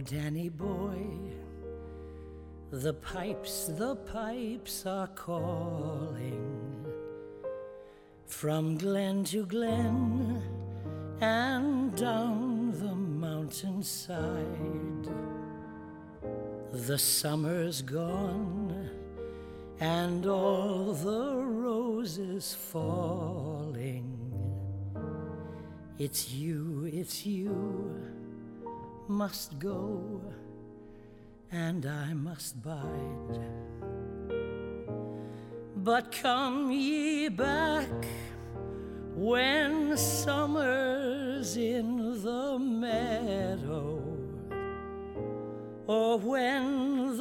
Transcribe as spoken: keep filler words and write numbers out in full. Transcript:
Danny boy, the pipes, the pipes are calling from glen to glen and down the mountainside. The summer's gone and all the roses falling. It's you, it's you must go, and I must bide. But come ye back when summer's in the meadow, or when the